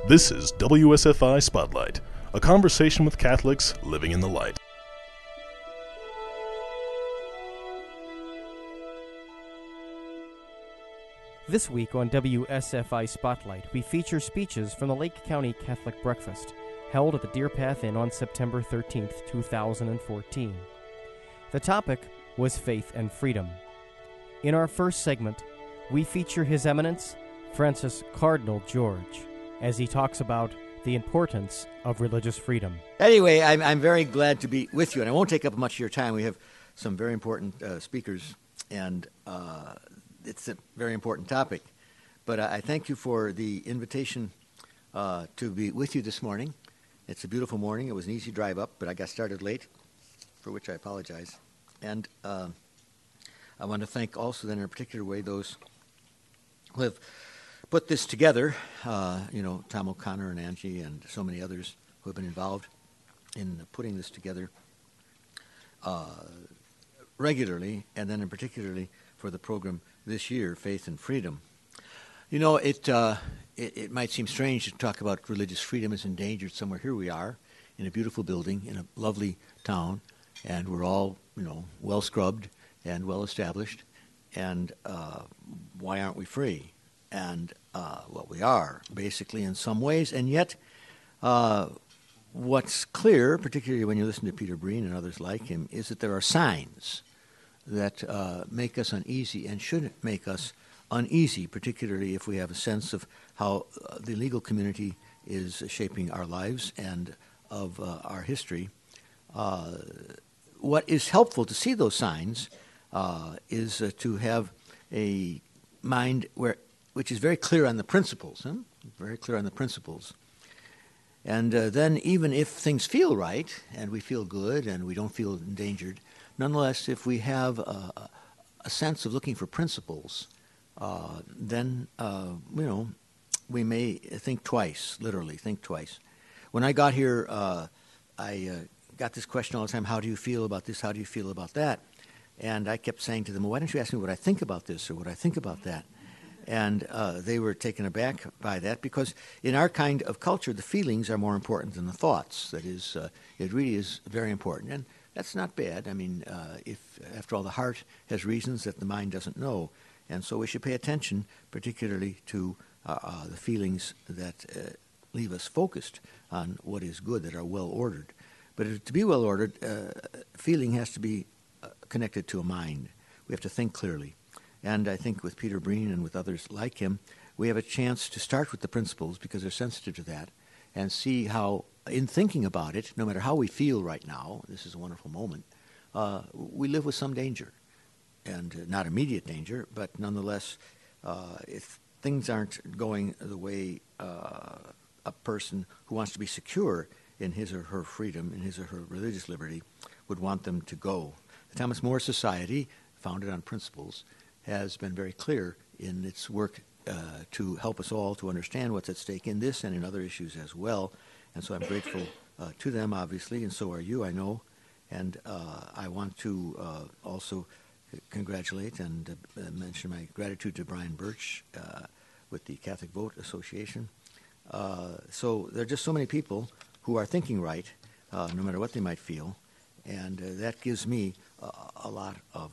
This is WSFI Spotlight, a conversation with Catholics living in the light. This week on WSFI Spotlight, we feature speeches from the Lake County Catholic Breakfast, held at the Deer Path Inn on September 13th, 2014. The topic was faith and freedom. In our first segment, we feature His Eminence, Francis Cardinal George, as he talks about the importance of religious freedom. Anyway, I'm very glad to be with you, and I won't take up much of your time. We have some very important speakers, and it's a very important topic. But I thank you for the invitation to be with you this morning. It's a beautiful morning. It was an easy drive up, but I got started late, for which I apologize. And I want to thank also then in a particular way those who have put this together, Tom O'Connor and Angie and so many others who have been involved in putting this together regularly, and then in particularly for the program this year, Faith and Freedom. You know, it might seem strange to talk about religious freedom is endangered somewhere. Here we are in a beautiful building in a lovely town, and we're all, well scrubbed and well established, and why aren't we free? And we are, basically, in some ways. And yet, what's clear, particularly when you listen to Peter Breen and others like him, is that there are signs that make us uneasy and should make us uneasy, particularly if we have a sense of how the legal community is shaping our lives and of our history. What is helpful to see those signs is to have a mind which is very clear on the principles, very clear on the principles. And then even if things feel right, and we feel good, and we don't feel endangered, nonetheless, if we have a sense of looking for principles, then, we may think twice, literally think twice. When I got here, I got this question all the time, how do you feel about this, how do you feel about that? And I kept saying to them, well, why don't you ask me what I think about this or what I think about that? And they were taken aback by that because in our kind of culture, the feelings are more important than the thoughts. That is, it really is very important. And that's not bad. I mean, if, after all, the heart has reasons that the mind doesn't know. And so we should pay attention, particularly to the feelings that leave us focused on what is good, that are well-ordered. But to be well-ordered, feeling has to be connected to a mind. We have to think clearly. And I think with Peter Breen and with others like him, we have a chance to start with the principles because they're sensitive to that and see how, in thinking about it, no matter how we feel right now, this is a wonderful moment, we live with some danger. And not immediate danger, but nonetheless, if things aren't going the way a person who wants to be secure in his or her freedom, in his or her religious liberty, would want them to go. The Thomas More Society, founded on principles, has been very clear in its work to help us all to understand what's at stake in this and in other issues as well. And so I'm grateful to them, obviously, and so are you, I know. And I want to also congratulate and mention my gratitude to Brian Birch with the Catholic Vote Association. So there are just so many people who are thinking right, no matter what they might feel, and that gives me a lot of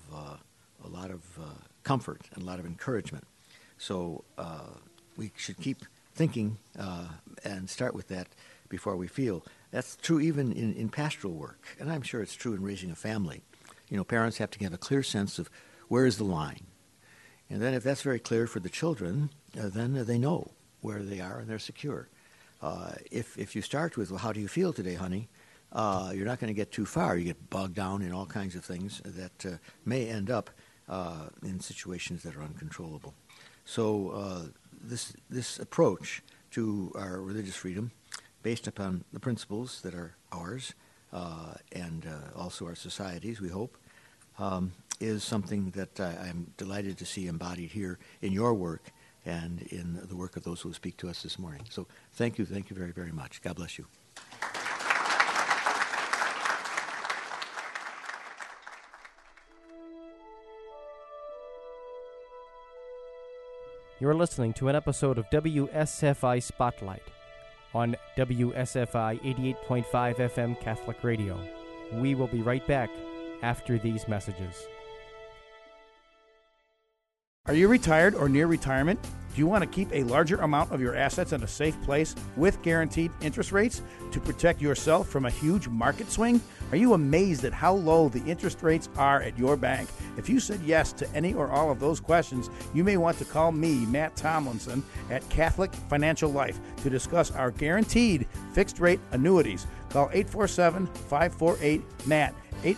comfort and a lot of encouragement. So we should keep thinking and start with that before we feel. That's true even in pastoral work, and I'm sure it's true in raising a family. Parents have to have a clear sense of where is the line. And then if that's very clear for the children, then they know where they are and they're secure. If you start with, well, how do you feel today, honey? You're not going to get too far. You get bogged down in all kinds of things that may end up in situations that are uncontrollable. So this approach to our religious freedom, based upon the principles that are ours and also our societies, we hope, is something that I'm delighted to see embodied here in your work and in the work of those who will speak to us this morning. So thank you very, very much. God bless you. You're listening to an episode of WSFI Spotlight, on WSFI 88.5 FM Catholic Radio. We will be right back after these messages. Are you retired or near retirement? Do you want to keep a larger amount of your assets in a safe place with guaranteed interest rates to protect yourself from a huge market swing? Are you amazed at how low the interest rates are at your bank? If you said yes to any or all of those questions, you may want to call me, Matt Tomlinson, at Catholic Financial Life to discuss our guaranteed fixed rate annuities. Call 847-548-MATT,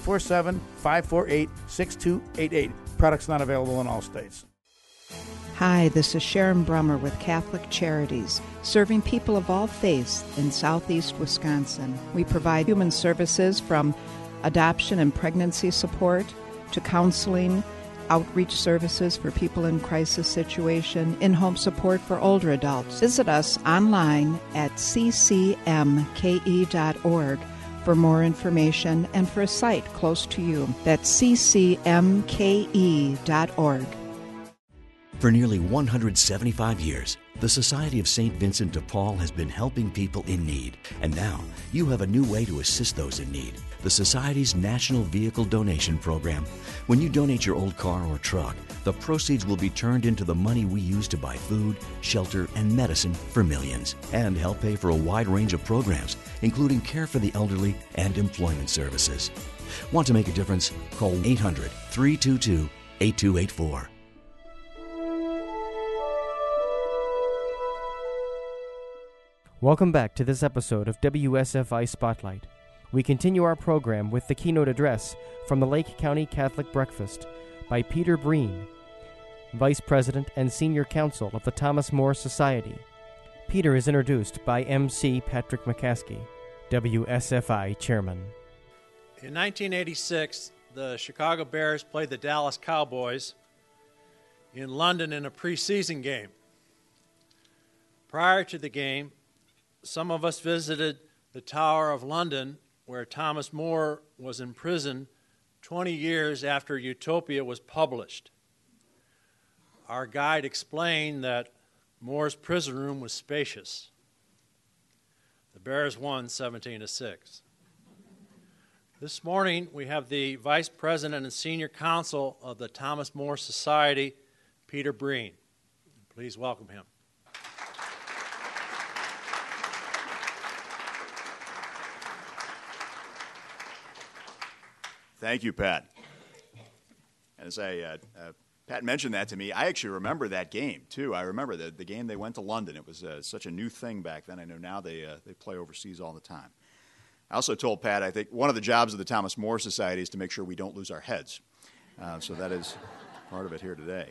847-548-6288. Products not available in all states. Hi, this is Sharon Brummer with Catholic Charities, serving people of all faiths in southeast Wisconsin. We provide human services from adoption and pregnancy support to counseling, outreach services for people in crisis situation, in-home support for older adults. Visit us online at ccmke.org for more information and for a site close to you. That's ccmke.org. For nearly 175 years, the Society of St. Vincent de Paul has been helping people in need. And now, you have a new way to assist those in need. The Society's National Vehicle Donation Program. When you donate your old car or truck, the proceeds will be turned into the money we use to buy food, shelter, and medicine for millions. And help pay for a wide range of programs, including care for the elderly and employment services. Want to make a difference? Call 800-322-8284. Welcome back to this episode of WSFI Spotlight. We continue our program with the keynote address from the Lake County Catholic Breakfast by Peter Breen, Vice President and Senior Counsel of the Thomas More Society. Peter is introduced by MC Patrick McCaskey, WSFI Chairman. In 1986, the Chicago Bears played the Dallas Cowboys in London in a preseason game. Prior to the game, some of us visited the Tower of London, where Thomas More was imprisoned 20 years after Utopia was published. Our guide explained that More's prison room was spacious. The Bears won 17-6. This morning, we have the Vice President and Senior Counsel of the Thomas More Society, Peter Breen. Please welcome him. Thank you, Pat. As Pat mentioned that to me, I actually remember that game, too. I remember the game they went to London. It was such a new thing back then. I know now they play overseas all the time. I also told Pat, I think one of the jobs of the Thomas More Society is to make sure we don't lose our heads. So that is part of it here today.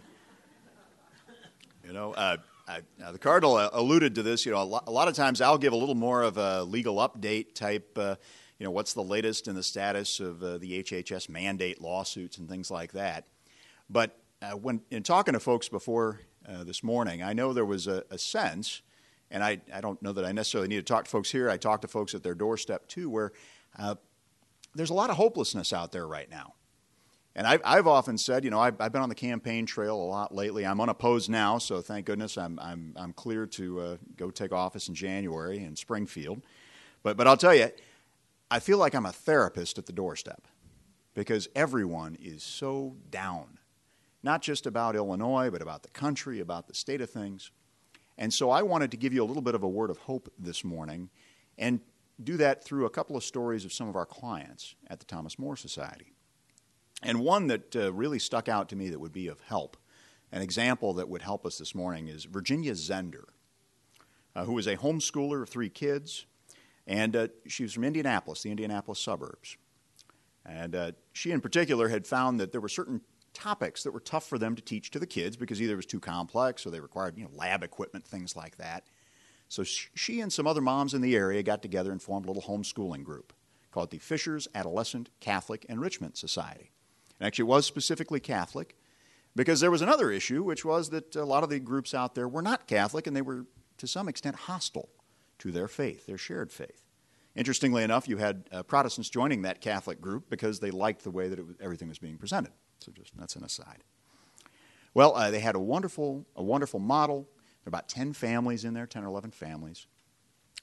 You know, the Cardinal alluded to this. You know, a lot of times I'll give a little more of a legal update type what's the latest in the status of the HHS mandate lawsuits and things like that. But when in talking to folks before this morning, I know there was a sense, and I don't know that I necessarily need to talk to folks here. I talk to folks at their doorstep, too, where there's a lot of hopelessness out there right now. And I've often said, you know, I've been on the campaign trail a lot lately. I'm unopposed now, so thank goodness I'm clear to go take office in January in Springfield. But I'll tell you, I feel like I'm a therapist at the doorstep because everyone is so down, not just about Illinois, but about the country, about the state of things. And so I wanted to give you a little bit of a word of hope this morning and do that through a couple of stories of some of our clients at the Thomas More Society. And one that really stuck out to me that would be of help, an example that would help us this morning, is Virginia Zender, who is a homeschooler of 3 kids. And she was from Indianapolis, the Indianapolis suburbs. And she in particular had found that there were certain topics that were tough for them to teach to the kids because either it was too complex or they required lab equipment, things like that. So she and some other moms in the area got together and formed a little homeschooling group called the Fishers Adolescent Catholic Enrichment Society. And actually it was specifically Catholic because there was another issue, which was that a lot of the groups out there were not Catholic and they were to some extent hostile to their faith, their shared faith. Interestingly enough, you had Protestants joining that Catholic group because they liked the way that everything was being presented. So that's an aside. Well, they had a wonderful model. There were about 10 families in there, 10 or 11 families.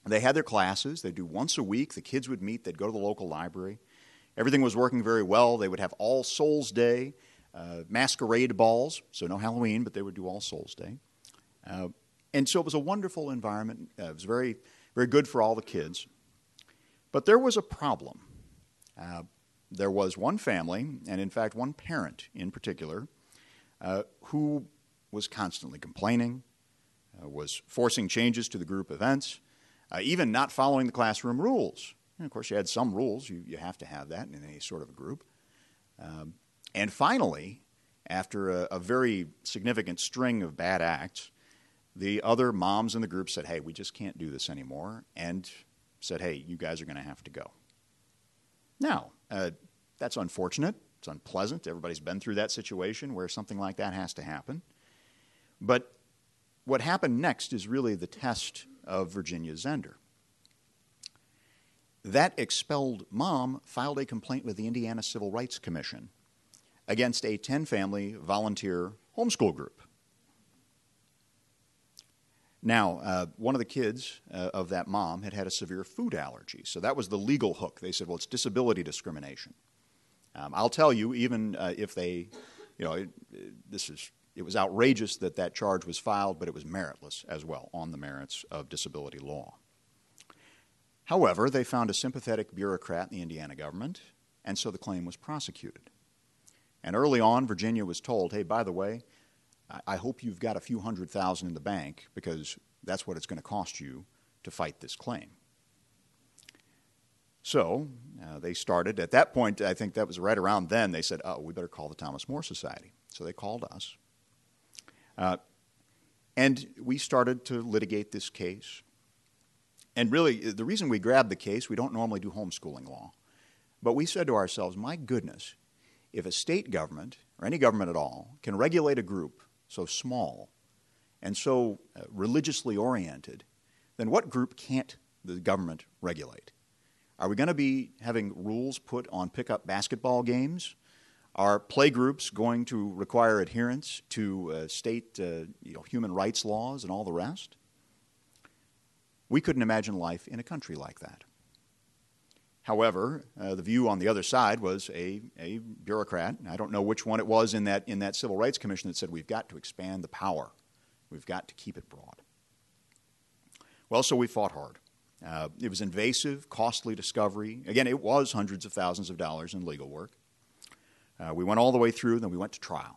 They had their classes. They'd do once a week. The kids would meet. They'd go to the local library. Everything was working very well. They would have All Souls Day, masquerade balls, so no Halloween, but they would do All Souls Day. And so it was a wonderful environment. It was very, very good for all the kids. But there was a problem. There was one family, and in fact one parent in particular, who was constantly complaining, was forcing changes to the group events, even not following the classroom rules. And of course, you had some rules. You have to have that in any sort of a group. And finally, after a very significant string of bad acts, the other moms in the group said, hey, we just can't do this anymore, and said, hey, you guys are going to have to go. Now, that's unfortunate. It's unpleasant. Everybody's been through that situation where something like that has to happen. But what happened next is really the test of Virginia Zender. That expelled mom filed a complaint with the Indiana Civil Rights Commission against a 10-family volunteer homeschool group. Now, one of the kids of that mom had a severe food allergy, so that was the legal hook. They said, well, it's disability discrimination. I'll tell you, even if they, it was outrageous that charge was filed, but it was meritless as well on the merits of disability law. However, they found a sympathetic bureaucrat in the Indiana government, and so the claim was prosecuted. And early on, Virginia was told, hey, by the way, I hope you've got a few $100,000 in the bank because that's what it's going to cost you to fight this claim. So they started. At that point, I think that was right around then, they said, oh, we better call the Thomas More Society. So they called us. And we started to litigate this case. And really, the reason we grabbed the case, we don't normally do homeschooling law. But we said to ourselves, my goodness, if a state government, or any government at all, can regulate a group so small and so religiously oriented, then what group can't the government regulate? Are we going to be having rules put on pickup basketball games? Are playgroups going to require adherence to state human rights laws and all the rest? We couldn't imagine life in a country like that. However, the view on the other side was a bureaucrat. I don't know which one it was in that Civil Rights Commission that said we've got to expand the power. We've got to keep it broad. Well, so we fought hard. It was invasive, costly discovery. Again, it was hundreds of thousands of dollars in legal work. We went all the way through, then we went to trial.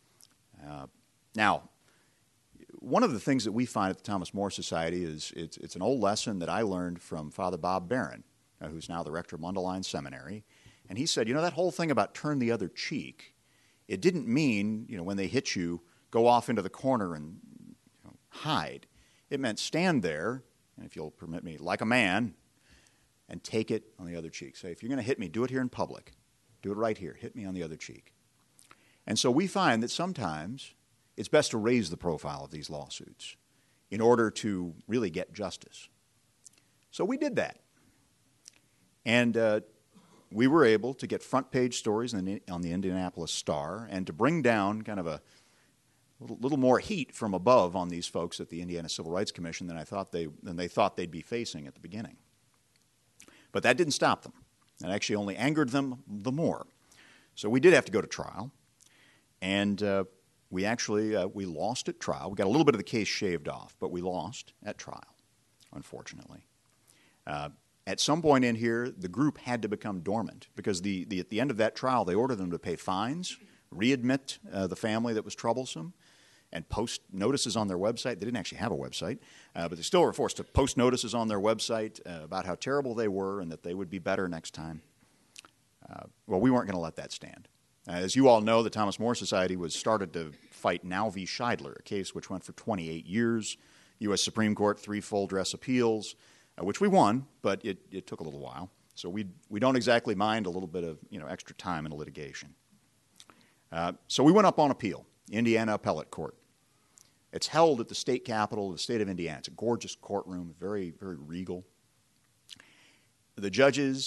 Now, one of the things that we find at the Thomas More Society is it's an old lesson that I learned from Father Bob Barron, who's now the rector of Mundelein Seminary. And he said, that whole thing about turn the other cheek, it didn't mean, when they hit you, go off into the corner and hide. It meant stand there, and if you'll permit me, like a man, and take it on the other cheek. Say, if you're going to hit me, do it here in public. Do it right here. Hit me on the other cheek. And so we find that sometimes it's best to raise the profile of these lawsuits in order to really get justice. So we did that. And we were able to get front page stories on the Indianapolis Star and to bring down kind of a little more heat from above on these folks at the Indiana Civil Rights Commission than they thought they'd be facing at the beginning. But that didn't stop them. It actually only angered them the more. So we did have to go to trial, and we lost at trial. We got a little bit of the case shaved off, but we lost at trial, unfortunately. At some point in here, the group had to become dormant because at the end of that trial, they ordered them to pay fines, readmit the family that was troublesome, and post notices on their website. They didn't actually have a website, but they still were forced to post notices on their website about how terrible they were and that they would be better next time. Well, we weren't going to let that stand. As you all know, the Thomas More Society was started to fight Now v. Scheidler, a case which went for 28 years, U.S. Supreme Court, 3 full dress appeals, which we won, but it took a little while. So we don't exactly mind a little bit of extra time in a litigation. So we went up on appeal, Indiana Appellate Court. It's held at the state capitol of the state of Indiana. It's a gorgeous courtroom, very, very regal. The judges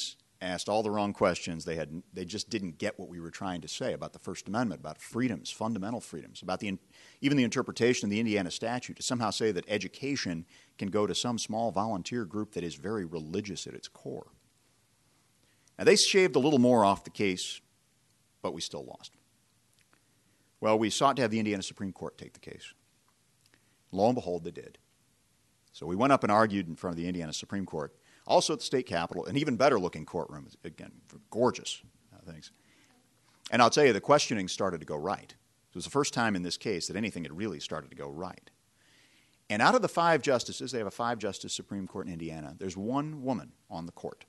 asked all the wrong questions. They just didn't get what we were trying to say about the First Amendment, about freedoms, fundamental freedoms, about even the interpretation of the Indiana statute to somehow say that education can go to some small volunteer group that is very religious at its core. Now, they shaved a little more off the case, but we still lost. Well, we sought to have the Indiana Supreme Court take the case. Lo and behold, they did. So we went up and argued in front of the Indiana Supreme Court, also at the state capitol, an even better-looking courtroom, again, gorgeous things. And I'll tell you, the questioning started to go right. It was the first time in this case that anything had really started to go right. And out of the 5 justices, they have a 5-justice Supreme Court in Indiana, there's one woman on the court.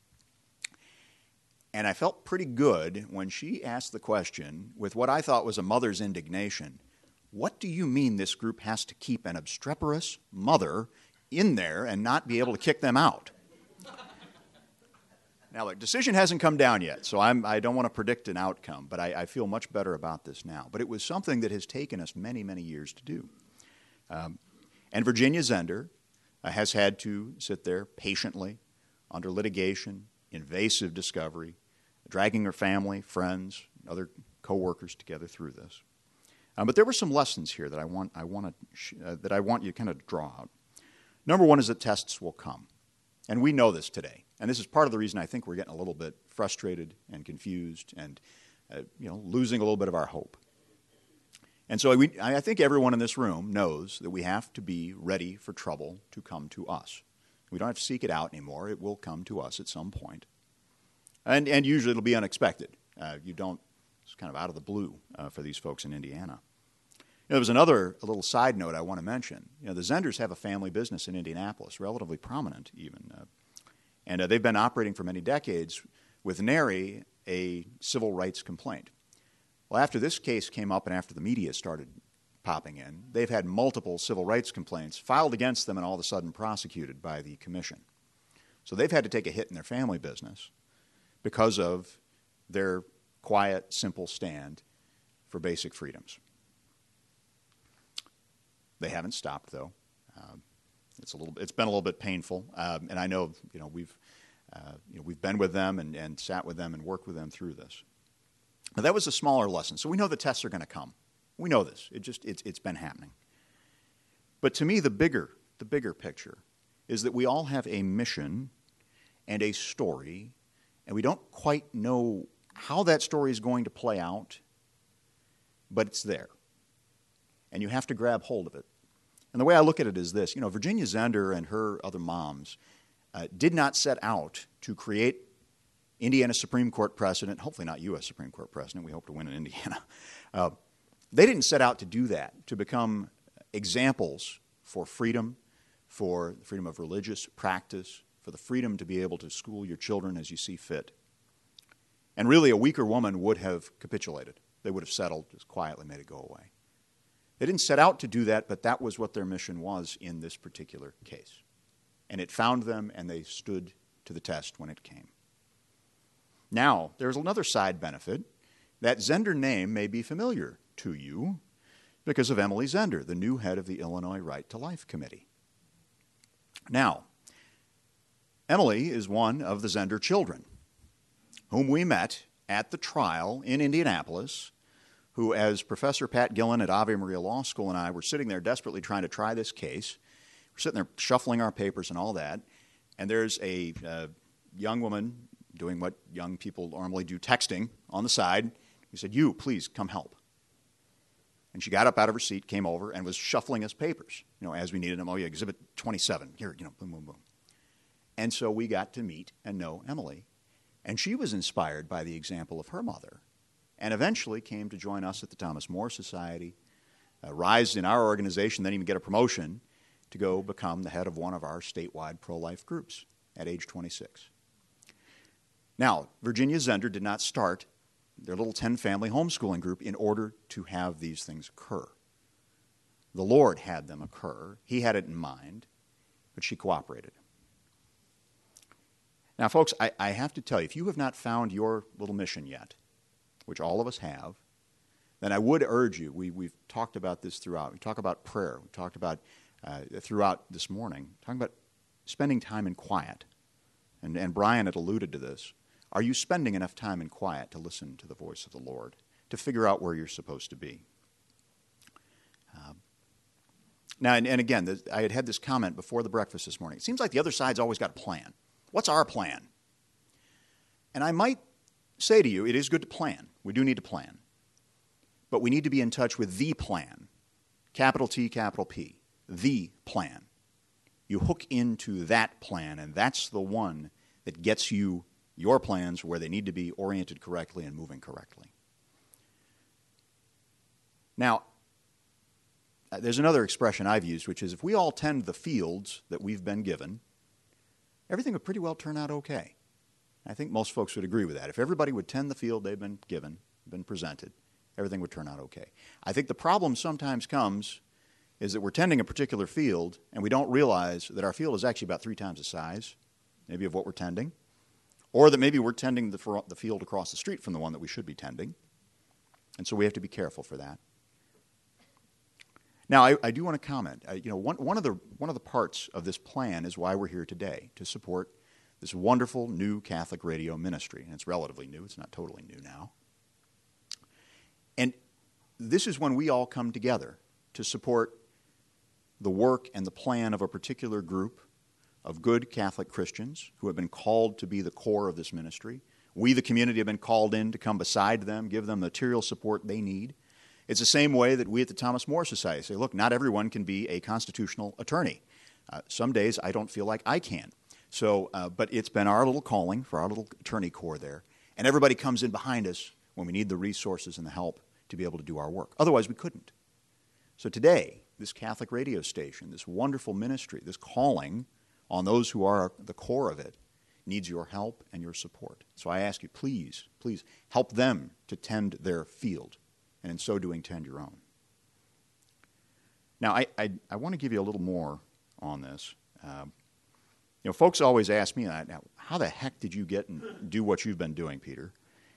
And I felt pretty good when she asked the question, with what I thought was a mother's indignation, what do you mean this group has to keep an obstreperous mother in there and not be able to kick them out? Now, the decision hasn't come down yet, so I don't want to predict an outcome, but I feel much better about this now. But it was something that has taken us many, many years to do. And Virginia Zender has had to sit there patiently under litigation, invasive discovery, dragging her family, friends, other co-workers together through this. But there were some lessons here that I want you to kind of draw out. Number one is that tests will come. And we know this today. And this is part of the reason I think we're getting a little bit frustrated and confused and losing a little bit of our hope. And so I think everyone in this room knows that we have to be ready for trouble to come to us. We don't have to seek it out anymore. It will come to us at some point. And usually it'll be unexpected. It's kind of out of the blue for these folks in Indiana. There was a little side note I want to mention. The Zenders have a family business in Indianapolis, relatively prominent even. And they've been operating for many decades with nary a civil rights complaint. Well, after this case came up and after the media started popping in, they've had multiple civil rights complaints filed against them and all of a sudden prosecuted by the commission. So they've had to take a hit in their family business because of their quiet, simple stand for basic freedoms. They haven't stopped, though. It's been a little bit painful, and I know we've been with them and sat with them and worked with them through this. But that was a smaller lesson. So we know the tests are going to come. We know this. It's been happening. But to me, the bigger picture is that we all have a mission and a story, and we don't quite know how that story is going to play out, but it's there. And you have to grab hold of it. And the way I look at it is this. Virginia Zender and her other moms did not set out to create Indiana Supreme Court precedent, hopefully not U.S. Supreme Court precedent. We hope to win in Indiana. They didn't set out to do that, to become examples for freedom of religious practice, for the freedom to be able to school your children as you see fit. And really, a weaker woman would have capitulated. They would have settled, just quietly made it go away. They didn't set out to do that, but that was what their mission was in this particular case. And it found them, and they stood to the test when it came. Now, there's another side benefit. That Zender name may be familiar to you because of Emily Zender, the new head of the Illinois Right to Life Committee. Now, Emily is one of the Zender children, whom we met at the trial in Indianapolis, who, as Professor Pat Gillen at Ave Maria Law School and I were sitting there desperately trying to try this case. We're sitting there shuffling our papers and all that, and there's a young woman doing what young people normally do, texting on the side. We said, "You, please, come help." And she got up out of her seat, came over, and was shuffling us papers, as we needed them. Oh, yeah, Exhibit 27, here, boom, boom, boom. And so we got to meet and know Emily. And she was inspired by the example of her mother and eventually came to join us at the Thomas More Society, rise in our organization, then even get a promotion to go become the head of one of our statewide pro-life groups at age 26. Now, Virginia Zender did not start their little 10-family homeschooling group in order to have these things occur. The Lord had them occur. He had it in mind, but she cooperated. Now, folks, I have to tell you, if you have not found your little mission yet, which all of us have, then I would urge you, we've talked about this throughout. We talk about prayer. We talked about, throughout this morning, talking about spending time in quiet. And Brian had alluded to this. Are you spending enough time in quiet to listen to the voice of the Lord, to figure out where you're supposed to be? Now, and again, I had this comment before the breakfast this morning. It seems like the other side's always got a plan. What's our plan? And I might say to you, it is good to plan. We do need to plan. But we need to be in touch with the plan. Capital T, capital P. The plan. You hook into that plan, and that's the one that gets you your plans where they need to be oriented correctly and moving correctly. Now, there's another expression I've used, which is if we all tend the fields that we've been given, everything would pretty well turn out okay. I think most folks would agree with that. If everybody would tend the field they've been given, been presented, everything would turn out okay. I think the problem sometimes comes is that we're tending a particular field and we don't realize that our field is actually about 3 times the size, maybe, of what we're tending, or that maybe we're tending the field across the street from the one that we should be tending. And so we have to be careful for that. Now, I do want to comment. One of the parts of this plan is why we're here today, to support this wonderful new Catholic radio ministry. And it's relatively new. It's not totally new now. And this is when we all come together to support the work and the plan of a particular group of good Catholic Christians who have been called to be the core of this ministry. We, the community, have been called in to come beside them, give them material support they need. It's the same way that we at the Thomas More Society say, look, not everyone can be a constitutional attorney. Some days I don't feel like I can. So, but it's been our little calling for our little attorney corps there. And everybody comes in behind us when we need the resources and the help to be able to do our work. Otherwise, we couldn't. So today, this Catholic radio station, this wonderful ministry, this calling on those who are the core of it, needs your help and your support. So I ask you, please, please help them to tend their field, and in so doing, tend your own. Now, I want to give you a little more on this. Folks always ask me, how the heck did you get and do what you've been doing, Peter?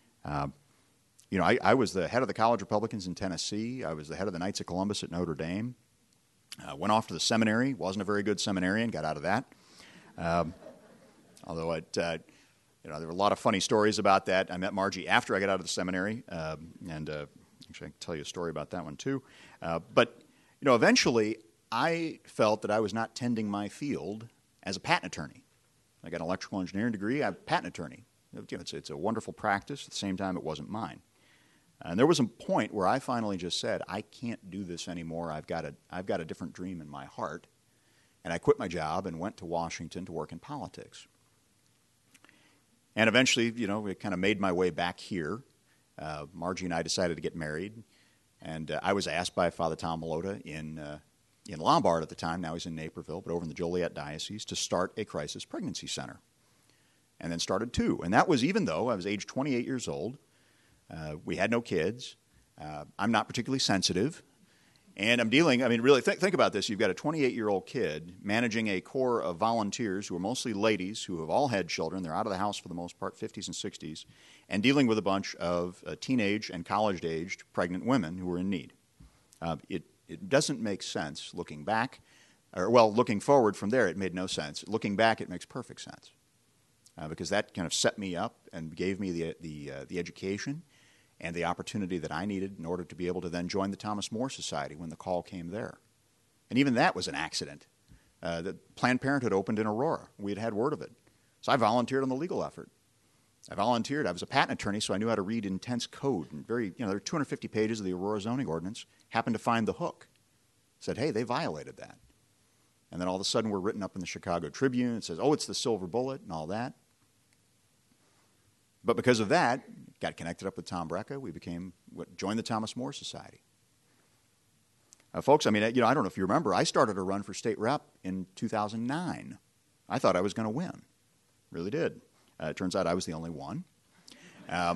I was the head of the College Republicans in Tennessee. I was the head of the Knights of Columbus at Notre Dame. Went off to the seminary. Wasn't a very good seminarian. Got out of that. Although there were a lot of funny stories about that. I met Margie after I got out of the seminary, and actually I can tell you a story about that one too. But eventually I felt that I was not tending my field as a patent attorney. I got an electrical engineering degree. I'm a patent attorney. It's a wonderful practice. At the same time, it wasn't mine. And there was a point where I finally just said, I can't do this anymore. I've got a different dream in my heart. And I quit my job and went to Washington to work in politics. And eventually, it kind of made my way back here. Margie and I decided to get married. And I was asked by Father Tom Malota in Lombard at the time, now he's in Naperville, but over in the Joliet Diocese, to start a crisis pregnancy center. And then started 2. And that was even though I was age 28 years old. We had no kids. I'm not particularly sensitive. And I'm really think about this. You've got a 28-year-old kid managing a corps of volunteers who are mostly ladies who have all had children. They're out of the house for the most part, 50s and 60s, and dealing with a bunch of teenage and college-aged pregnant women who are in need. It doesn't make sense looking back. Looking forward from there, it made no sense. Looking back, it makes perfect sense. Because that kind of set me up and gave me the education and the opportunity that I needed in order to be able to then join the Thomas More Society when the call came there. And even that was an accident. The Planned Parenthood opened in Aurora. We had had word of it. So I volunteered on the legal effort. I was a patent attorney, so I knew how to read intense code. And there are 250 pages of the Aurora zoning ordinance. Happened to find the hook. Said, hey, they violated that. And then all of a sudden we're written up in the Chicago Tribune. It says, oh, it's the silver bullet and all that. But because of that, got connected up with Tom Brecka. We joined the Thomas More Society. Folks, I don't know if you remember, I started a run for state rep in 2009. I thought I was going to win. Really did. It turns out I was the only one. I'll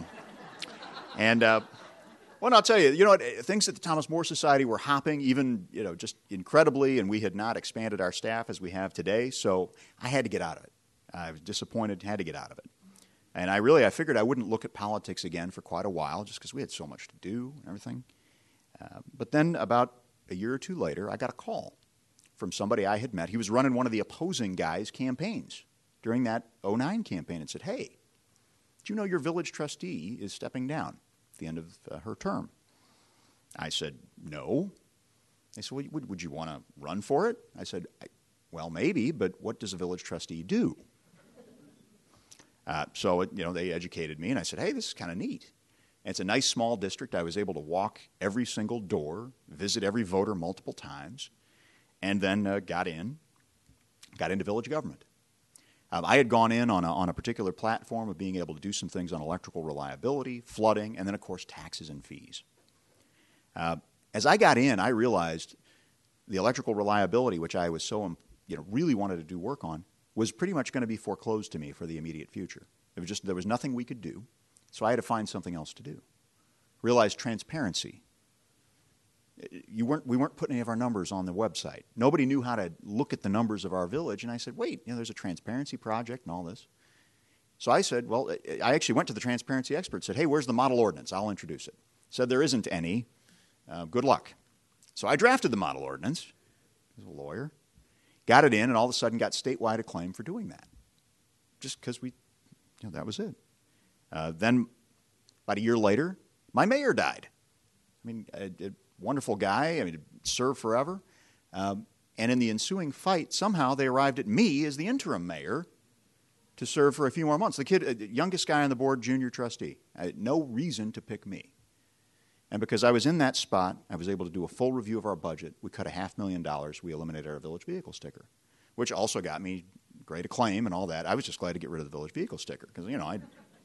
tell you, things at the Thomas More Society were hopping, even, just incredibly, and we had not expanded our staff as we have today, so I had to get out of it. I was disappointed, had to get out of it. And I figured I wouldn't look at politics again for quite a while, just because we had so much to do and everything. But then about a year or two later, I got a call from somebody I had met. He was running one of the opposing guys' campaigns during that 2009 campaign and said, hey, "Do you know your village trustee is stepping down at the end of her term?" I said, "No." They said, "Well, would you want to run for it?" I said, "Well, maybe, but what does a village trustee do?" So they educated me, and I said, "Hey, this is kind of neat." And it's a nice small district. I was able to walk every single door, visit every voter multiple times, and then got into village government. I had gone in on a particular platform of being able to do some things on electrical reliability, flooding, and then, of course, taxes and fees. As I got in, I realized the electrical reliability, which I was so really wanted to do work on, was pretty much going to be foreclosed to me for the immediate future. There was nothing we could do, so I had to find something else to do. Realized transparency. We weren't putting any of our numbers on the website. Nobody knew how to look at the numbers of our village, and I said, wait, there's a transparency project and all this. So I said, well, I actually went to the transparency expert, said, hey, where's the model ordinance? I'll introduce it. Said there isn't any. Good luck. So I drafted the model ordinance as a lawyer, got it in, and all of a sudden got statewide acclaim for doing that, just because that was it. Then about a year later, my mayor died. I mean, a wonderful guy. I mean, served forever. And in the ensuing fight, somehow they arrived at me as the interim mayor to serve for a few more months. The kid, youngest guy on the board, junior trustee. I had no reason to pick me. And because I was in that spot, I was able to do a full review of our budget. We cut $500,000. We eliminated our village vehicle sticker, which also got me great acclaim and all that. I was just glad to get rid of the village vehicle sticker because, I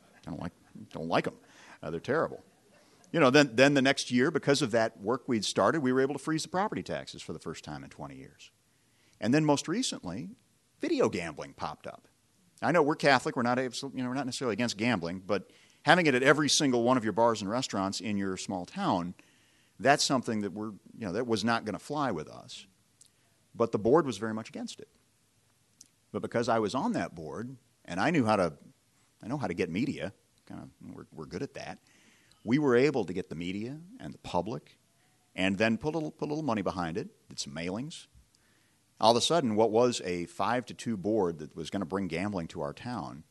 don't like them. They're terrible. Then the next year, because of that work we'd started, we were able to freeze the property taxes for the first time in 20 years. And then most recently, video gambling popped up. I know we're Catholic. We're not necessarily against gambling, but having it at every single one of your bars and restaurants in your small town, that's something that that was not going to fly with us. But the board was very much against it. But because I was on that board and I know how to get media, we're good at that. We were able to get the media and the public, and then put a little money behind it. Did some mailings. All of a sudden, what was a 5-2 board that was going to bring gambling to our town,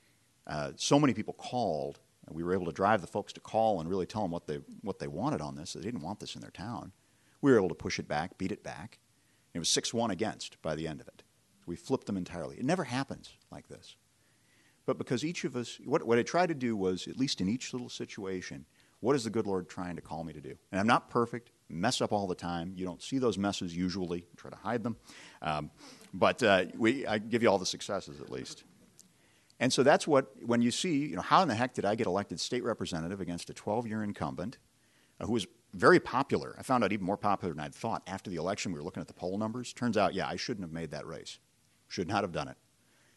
so many people called. We were able to drive the folks to call and really tell them what they wanted on this. They didn't want this in their town. We were able to push it back, beat it back. It was 6-1 against by the end of it. We flipped them entirely. It never happens like this. But because each of us, what I tried to do was, at least in each little situation, what is the good Lord trying to call me to do? And I'm not perfect, mess up all the time. You don't see those messes usually. I try to hide them. But I give you all the successes at least. And so that's when you see, how in the heck did I get elected state representative against a 12-year incumbent who was very popular? I found out even more popular than I'd thought. After the election, we were looking at the poll numbers. Turns out, I shouldn't have made that race. Should not have done it.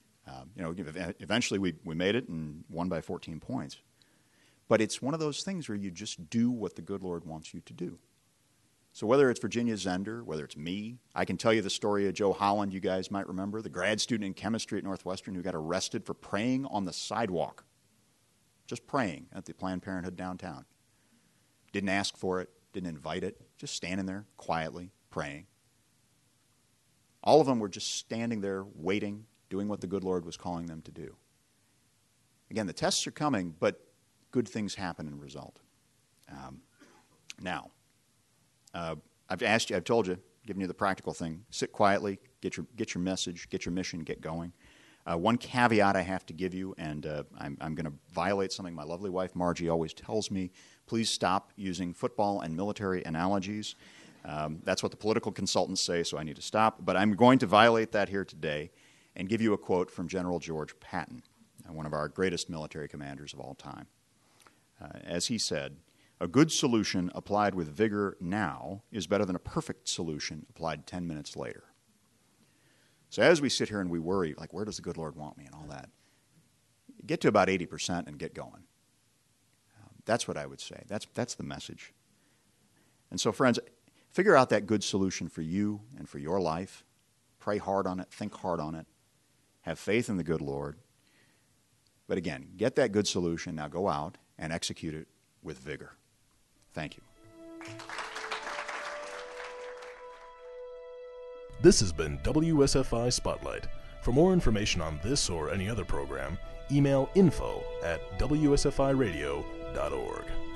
Eventually we made it and won by 14 points. But it's one of those things where you just do what the good Lord wants you to do. So whether it's Virginia Zender, whether it's me, I can tell you the story of Joe Holland, you guys might remember, the grad student in chemistry at Northwestern who got arrested for praying on the sidewalk. Just praying at the Planned Parenthood downtown. Didn't ask for it, didn't invite it, just standing there quietly praying. All of them were just standing there waiting, doing what the good Lord was calling them to do. Again, the tests are coming, but good things happen in result. Now, I've told you, given you the practical thing, sit quietly, get your message, get your mission, get going. One caveat I have to give you, and I'm going to violate something my lovely wife Margie always tells me, please stop using football and military analogies. That's what the political consultants say, so I need to stop. But I'm going to violate that here today and give you a quote from General George Patton, one of our greatest military commanders of all time. As he said, a good solution applied with vigor now is better than a perfect solution applied 10 minutes later. So as we sit here and we worry, like, where does the good Lord want me and all that, get to about 80% and get going. That's what I would say. That's the message. And so, friends, figure out that good solution for you and for your life. Pray hard on it. Think hard on it. Have faith in the good Lord. But again, get that good solution. Now go out and execute it with vigor. Thank you. This has been WSFI Spotlight. For more information on this or any other program, email info@wsfiradio.org.